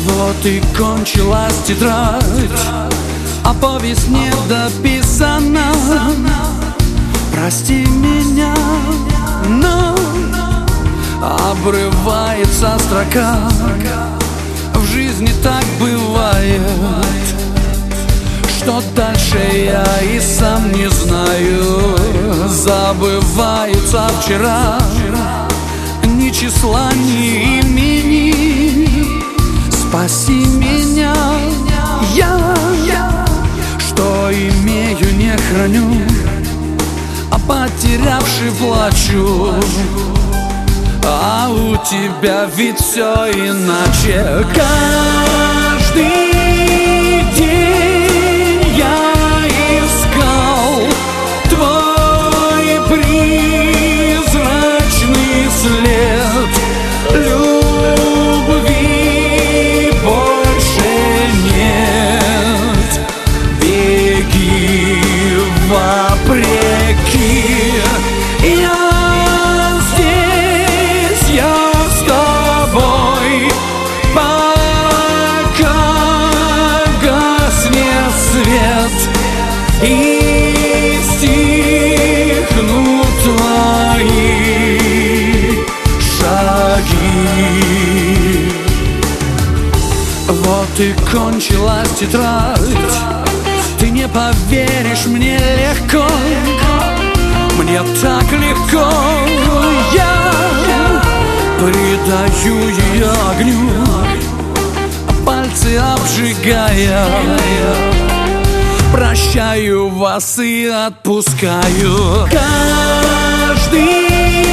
Вот и кончилась тетрадь, а повесть не дописана. Прости меня, но обрывается строка. В жизни так бывает, что дальше я и сам не знаю. Забываются вчера, ни числа, ни имени. Спаси меня, я что имею, не храню, а потерявший плачу. А у тебя ведь все иначе. Каждый день я искал твой призрачный след. Любви больше нет. Беги вопреки. И стихнут твои шаги. Вот и кончилась тетрадь. Ты не поверишь, мне легко, мне так легко. Я придаю ее огню, пальцы обжигая. Прощаю вас и отпускаю. Каждый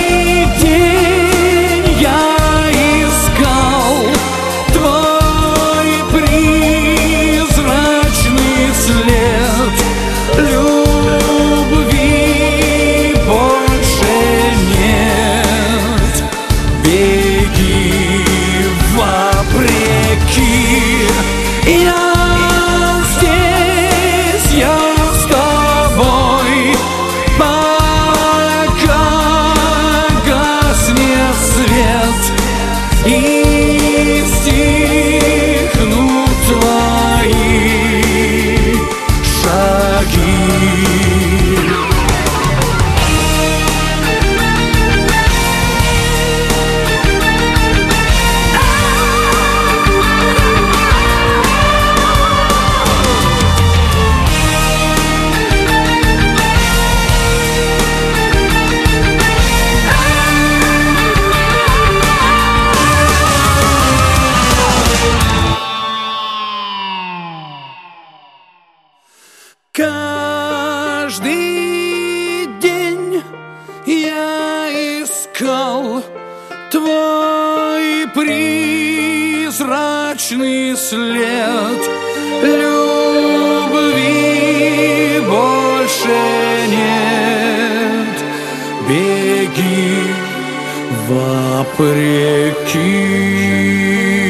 день я искал твой призрачный след. Любви больше нет. Беги вопреки. Я с тобой, пока гаснет свет и стихнут твои шаги. Каждый день я искал твой призрачный след. Любви больше нет. Беги вопреки.